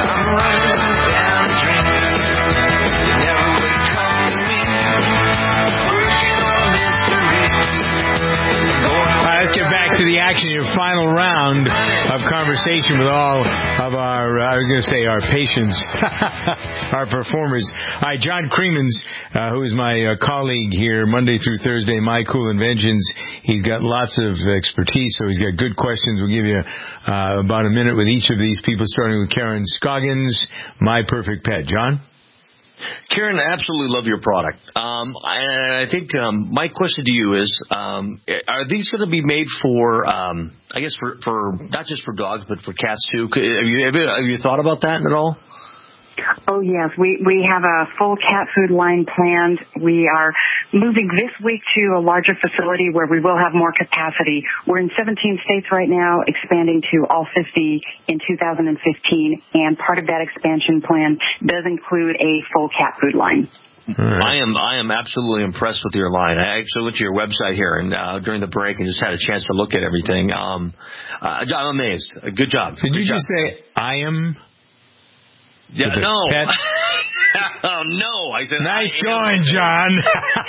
[SPEAKER 2] Let's get back to the action, your final round of conversation with all of our, I was going to say our patients, our performers. All right, John Creemans, uh, who is my uh, colleague here Monday through Thursday, My Cool Inventions. He's got lots of expertise, so he's got good questions. We'll give you uh, about a minute with each of these people, starting with Karen Scoggins, My Perfect Pet. John?
[SPEAKER 3] Karen, I absolutely love your product. Um, I, I think um, my question to you is, um, are these going to be made for, um, I guess, for, for not just for dogs, but for cats too? Have you, have you, have you thought about that at all?
[SPEAKER 10] Oh, yes. We we have a full cat food line planned. We are moving this week to a larger facility where we will have more capacity. We're in seventeen states right now, expanding to all fifty in two thousand fifteen, and part of that expansion plan does include a full cat food line.
[SPEAKER 3] Right. I am I am absolutely impressed with your line. I actually went to your website here and uh, during the break and just had a chance to look at everything. Um, uh, I'm amazed. Good job.
[SPEAKER 2] Did
[SPEAKER 3] Good
[SPEAKER 2] you
[SPEAKER 3] job.
[SPEAKER 2] just say, I am...
[SPEAKER 3] Yeah, no. oh, no. I said,
[SPEAKER 2] nice
[SPEAKER 3] I
[SPEAKER 2] going,
[SPEAKER 3] am.
[SPEAKER 2] John.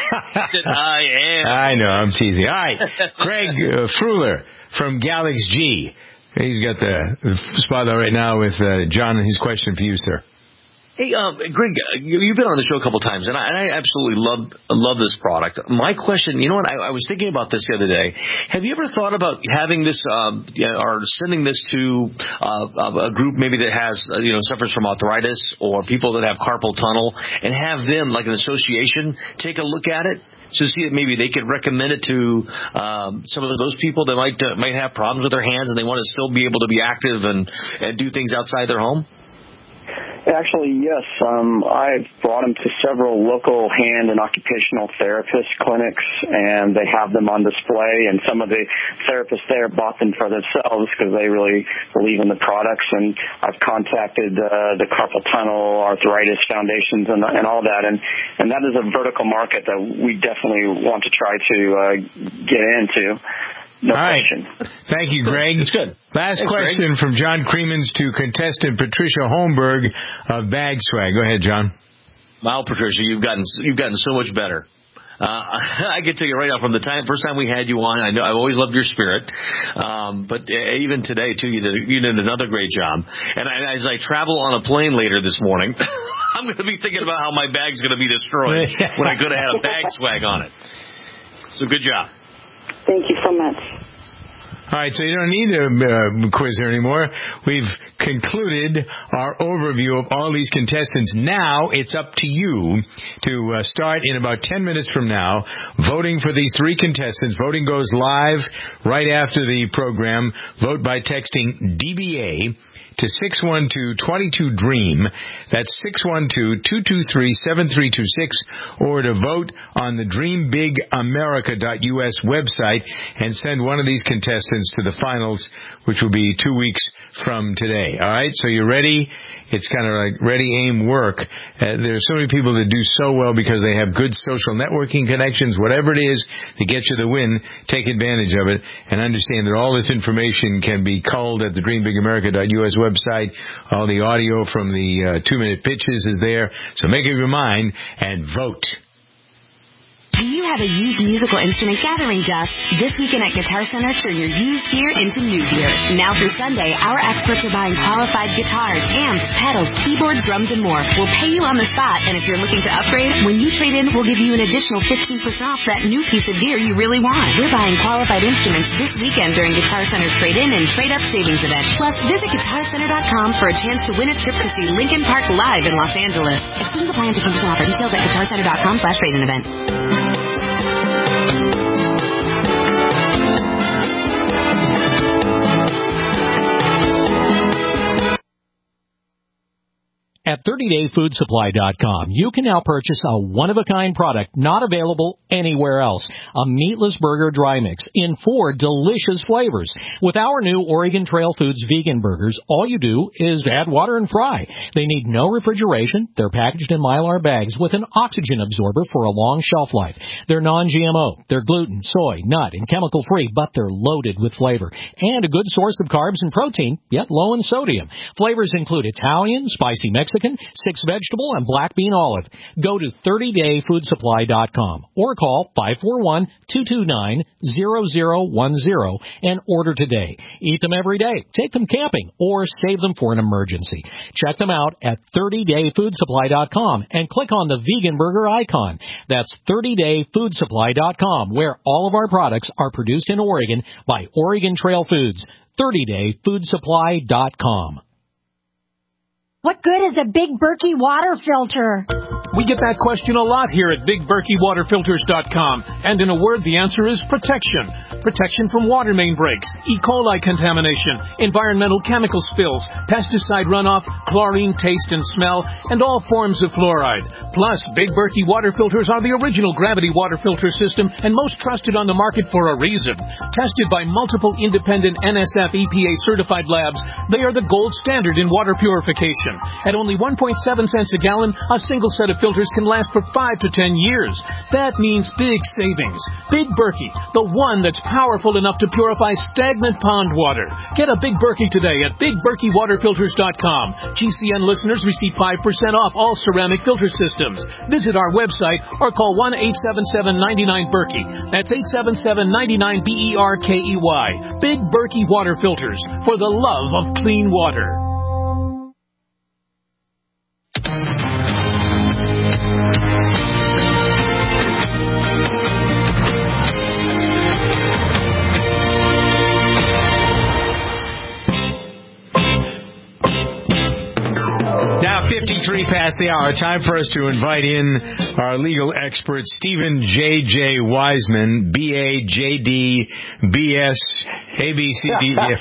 [SPEAKER 3] I said, I am.
[SPEAKER 2] I know, I'm teasing. All right, Greg uh, Fruler from Galax G. He's got the, the spotlight right now with uh, John and his question for you, sir.
[SPEAKER 3] Hey, um, Greg, you've been on the show a couple of times, and I, and I absolutely love love this product. My question, you know what, I, I was thinking about this the other day. Have you ever thought about having this, um, you know, or sending this to uh, a group maybe that has, uh, you know, suffers from arthritis or people that have carpal tunnel, and have them, like an association, take a look at it? So see that maybe they could recommend it to um, some of those people that might uh, might have problems with their hands and they want to still be able to be active and, and do things outside their home?
[SPEAKER 16] Actually, yes. Um, I've brought them to several local hand and occupational therapist clinics, and they have them on display. And some of the therapists there bought them for themselves because they really believe in the products. And I've contacted uh, the Carpal Tunnel Arthritis Foundations and, and all that. And, and that is a vertical market that we definitely want to try to uh, get into. No
[SPEAKER 2] All right.
[SPEAKER 16] question.
[SPEAKER 2] Thank you, Greg.
[SPEAKER 3] It's good.
[SPEAKER 2] Last
[SPEAKER 3] Thanks,
[SPEAKER 2] question
[SPEAKER 3] Greg.
[SPEAKER 2] from John Creemans to contestant Patricia Holmberg of Bag Swag. Go ahead, John.
[SPEAKER 3] Wow, Patricia, you've gotten you've gotten so much better. Uh, I can tell you right now, from the time first time we had you on, I know I've always loved your spirit. Um, but even today too, you did you did another great job. And I, as I travel on a plane later this morning, I'm going to be thinking about how my bag's going to be destroyed when I could have had a Bag Swag on it. So good job.
[SPEAKER 1] Thank you so much.
[SPEAKER 2] All right, so you don't need a uh, quiz here anymore. We've concluded our overview of all these contestants. Now it's up to you to uh, start in about ten minutes from now voting for these three contestants. Voting goes live right after the program. Vote by texting D B A to six one two, two two, DREAM. That's six one two, two two three, seven three two six, or to vote on the dream big america dot U S website and send one of these contestants to the finals, which will be two weeks from today. All right, so you're ready? It's kind of like ready, aim, work. Uh, there's so many people that do so well because they have good social networking connections. Whatever it is to get you the win, take advantage of it and understand that all this information can be culled at the dream big america dot U S website. All the audio from the uh, two-minute pitches is there. So make up your mind and vote.
[SPEAKER 12] Do you have a used musical instrument gathering dust? This weekend at Guitar Center, turn your used gear into new gear. Now through Sunday, our experts are buying qualified guitars, amps, pedals, keyboards, drums, and more. We'll pay you on the spot, and if you're looking to upgrade, when you trade in, we'll give you an additional fifteen percent off that new piece of gear you really want. We're buying qualified instruments this weekend during Guitar Center's Trade-In and Trade-Up Savings Event. Plus, visit guitar center dot com for a chance to win a trip to see Linkin Park live in Los Angeles. Exclusions apply and conditions offer. Details at guitar center dot com slash trade-in event.
[SPEAKER 13] At thirty day food supply dot com, you can now purchase a one-of-a-kind product not available anywhere else. A meatless burger dry mix in four delicious flavors. With our new Oregon Trail Foods vegan burgers, all you do is add water and fry. They need no refrigeration. They're packaged in Mylar bags with an oxygen absorber for a long shelf life. They're non G M O. They're gluten, soy, nut, and chemical-free, but they're loaded with flavor. And a good source of carbs and protein, yet low in sodium. Flavors include Italian, spicy Mexican, six vegetable, and black bean olive. Go to thirty day food supply dot com or call five four one, two two nine, zero zero one zero and order today. Eat them every day, take them camping, or save them for an emergency. Check them out at thirty day food supply dot com and click on the vegan burger icon. That's thirty day food supply dot com, where all of our products are produced in Oregon by Oregon Trail Foods. thirty day food supply dot com.
[SPEAKER 15] What good is a Big Berkey water filter?
[SPEAKER 5] We get that question a lot here at big berkey water filters dot com. And in a word, the answer is protection. Protection from water main breaks, E. coli contamination, environmental chemical spills, pesticide runoff, chlorine taste and smell, and all forms of fluoride. Plus, Big Berkey water filters are the original gravity water filter system and most trusted on the market for a reason. Tested by multiple independent N S F E P A certified labs, they are the gold standard in water purification. At only one point seven cents a gallon, a single set of filters can last for five to ten years. That means big savings. Big Berkey, the one that's powerful enough to purify stagnant pond water. Get a Big Berkey today at big berkey water filters dot com. G C N listeners receive five percent off all ceramic filter systems. Visit our website or call one eight seven seven, nine nine, Berkey. That's eight seven seven, nine nine, B E R K E Y. Big Berkey water filters, for the love of clean water.
[SPEAKER 2] Now fifty-three past the hour. Time for us to invite in our legal expert, Stephen J J. Wiseman, B A J D B S A B C D E.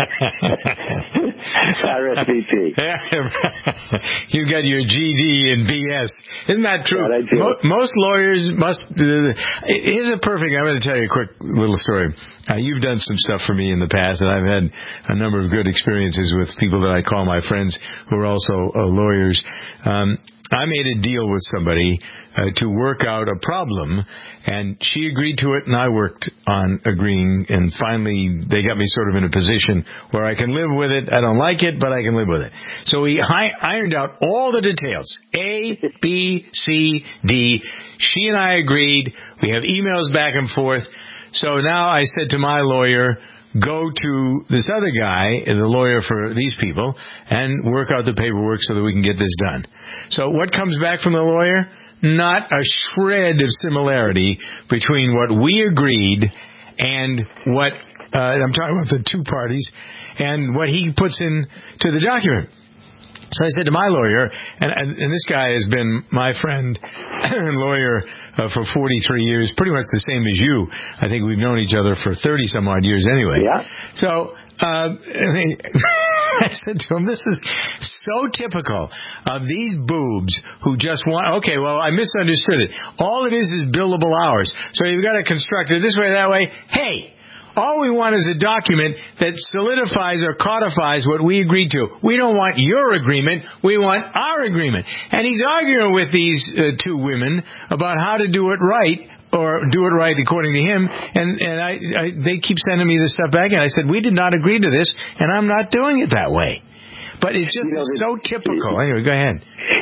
[SPEAKER 17] R S V P.
[SPEAKER 2] You got your G D and B S. Isn't that true?
[SPEAKER 17] Yeah, I do.
[SPEAKER 2] Mo- most lawyers must. Uh, here's a perfect. I'm going to tell you a quick little story. Uh, you've done some stuff for me in the past, and I've had a number of good experiences with people that I call my friends who are also uh, lawyers. Um, I made a deal with somebody uh, to work out a problem, and she agreed to it, and I worked on agreeing, and finally they got me sort of in a position where I can live with it. I don't like it, but I can live with it. So we hi- ironed out all the details, A, B, C, D. She and I agreed. We have emails back and forth. So now I said to my lawyer, go to this other guy, the lawyer for these people, and work out the paperwork so that we can get this done. So what comes back from the lawyer? Not a shred of similarity between what we agreed and what, uh, I'm talking about the two parties, and what he puts in to the document. So I said to my lawyer, and, and, and this guy has been my friend and lawyer uh, for forty-three years, pretty much the same as you. I think we've known each other for thirty-some odd years anyway.
[SPEAKER 17] Yeah.
[SPEAKER 2] So uh, I said to him, this is so typical of these boobs who just want, okay, well, I misunderstood it. All it is is billable hours. So you've got to construct it this way, that way. Hey! All we want is a document that solidifies or codifies what we agreed to. We don't want your agreement. We want our agreement. And he's arguing with these uh, two women about how to do it right, or do it right according to him. And, and I, I, they keep sending me this stuff back. And I said, we did not agree to this, and I'm not doing it that way. But it's just you know, so typical. Anyway, go ahead.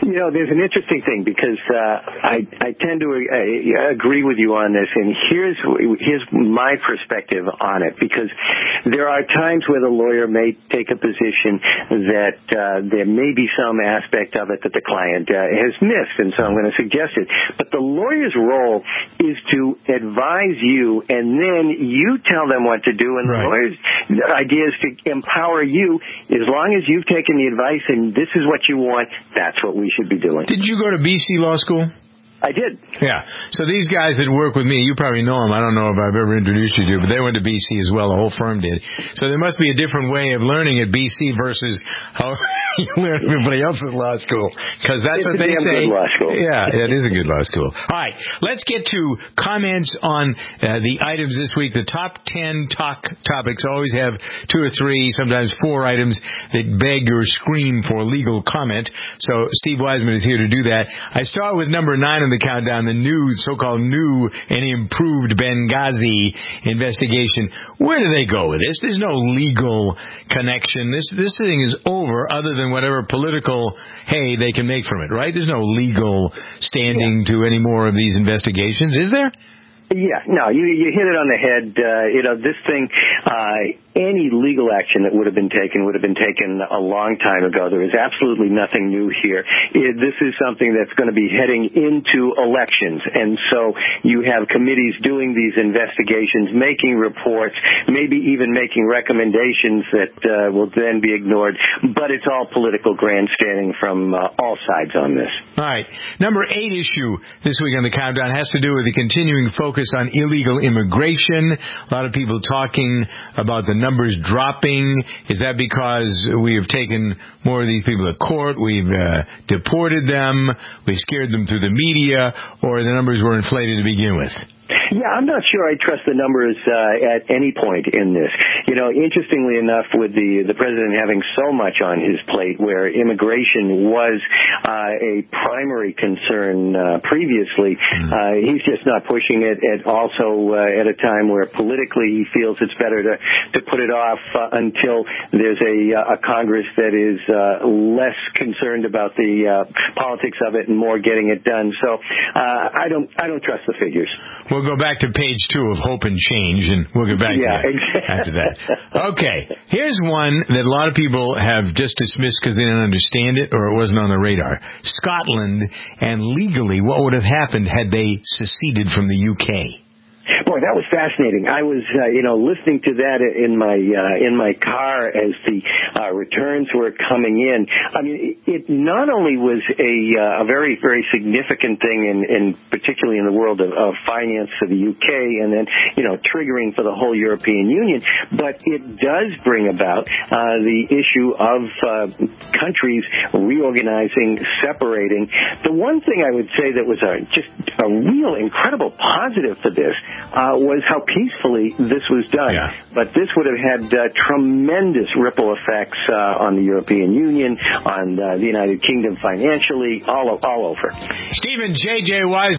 [SPEAKER 14] You know, there's an interesting thing because uh, I I tend to uh, agree with you on this, and here's here's my perspective on it. Because there are times where the lawyer may take a position that uh, there may be some aspect of it that the client uh, has missed, and so I'm going to suggest it. But the lawyer's role is to advise you, and then you tell them what to do, and the right. lawyer's idea is to empower you. As long as you've taken the advice and this is what you want, that's what we should be doing.
[SPEAKER 2] Did you go to B C Law School?
[SPEAKER 14] I did.
[SPEAKER 2] Yeah. So these guys that work with me, you probably know them. I don't know if I've ever introduced you to, but they went to B C as well. The whole firm did. So there must be a different way of learning at B C versus how you learn everybody else at law school. Because that's
[SPEAKER 14] it's
[SPEAKER 2] what
[SPEAKER 14] a
[SPEAKER 2] they
[SPEAKER 14] damn
[SPEAKER 2] say.
[SPEAKER 14] Good law school.
[SPEAKER 2] Yeah, it is a good law school. All right. Let's get to comments on uh, the items this week. The top ten talk topics always have two or three, sometimes four items that beg or scream for legal comment. So Steve Wiseman is here to do that. I start with number nine on the countdown, the new, so-called new and improved Benghazi investigation. Where do they go with this? There's no legal connection. This this thing is over other than whatever political hay they can make from it, right? There's no legal standing yeah. to any more of these investigations, is there?
[SPEAKER 14] Yeah, no, you you hit it on the head. Uh, you know, this thing, uh, any legal action that would have been taken would have been taken a long time ago. There is absolutely nothing new here. It, this is something that's going to be heading into elections, and so you have committees doing these investigations, making reports, maybe even making recommendations that uh, will then be ignored. But it's all political grandstanding from uh, all sides on this.
[SPEAKER 2] All right. Number eight issue this week on the countdown has to do with the continuing focus on illegal immigration. A lot of people talking about the numbers dropping. Is that because we have taken more of these people to court, we've uh, deported them, we've scared them through the media, or the numbers were inflated to begin with?
[SPEAKER 14] Yeah, I'm not sure I trust the numbers uh, at any point in this. You know, interestingly enough, with the the president having so much on his plate, where immigration was uh, a primary concern uh, previously, uh, he's just not pushing it. At also uh, at a time where politically he feels it's better to to put it off uh, until there's a a Congress that is uh, less concerned about the uh, politics of it and more getting it done. So uh, I don't I don't trust the figures.
[SPEAKER 2] We'll go back to page two of Hope and Change, and we'll get back
[SPEAKER 14] yeah,
[SPEAKER 2] to that
[SPEAKER 14] exactly.
[SPEAKER 2] after that. Okay, here's one that a lot of people have just dismissed because they didn't understand it or it wasn't on the radar. Scotland, and legally, what would have happened had they seceded from the U K?
[SPEAKER 14] Boy, that was fascinating. I was, uh, you know, listening to that in my uh, in my car as the uh, returns were coming in. I mean, it not only was a, uh, a very, very significant thing, in, in particularly in the world of, of finance for the U K, and then, you know, triggering for the whole European Union, but it does bring about uh, the issue of uh, countries reorganizing, separating. The one thing I would say that was a, just a real incredible positive for this Uh, was how peacefully this was done.
[SPEAKER 2] Yeah.
[SPEAKER 14] But this would have had uh, tremendous ripple effects uh, on the European Union, on uh, the United Kingdom financially, all all over.
[SPEAKER 2] Stephen J J. Wise.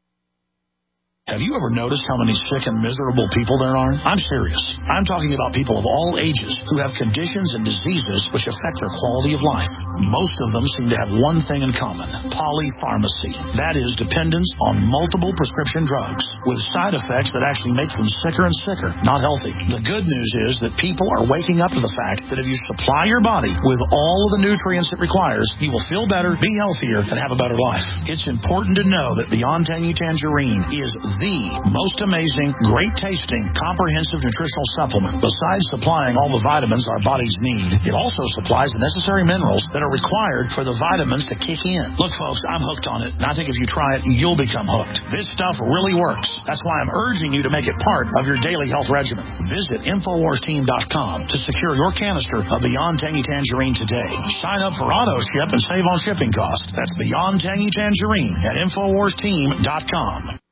[SPEAKER 17] Have you ever noticed how many sick and miserable people there are? I'm serious. I'm talking about people of all ages who have conditions and diseases which affect their quality of life. Most of them seem to have one thing in common: polypharmacy. That is, dependence on multiple prescription drugs with side effects that actually make them sicker and sicker, not healthy. The good news is that people are waking up to the fact that if you supply your body with all of the nutrients it requires, you will feel better, be healthier, and have a better life. It's important to know that Beyond Tangy Tangerine is the most amazing, great-tasting, comprehensive nutritional supplement. Besides supplying all the vitamins our bodies need, it also supplies the necessary minerals that are required for the vitamins to kick in. Look, folks, I'm hooked on it, and I think if you try it, you'll become hooked. This stuff really works. That's why I'm urging you to make it part of your daily health regimen. Visit Infowars Team dot com to secure your canister of Beyond Tangy Tangerine today. Sign up for auto ship and save on shipping costs. That's Beyond Tangy Tangerine at Infowars Team dot com.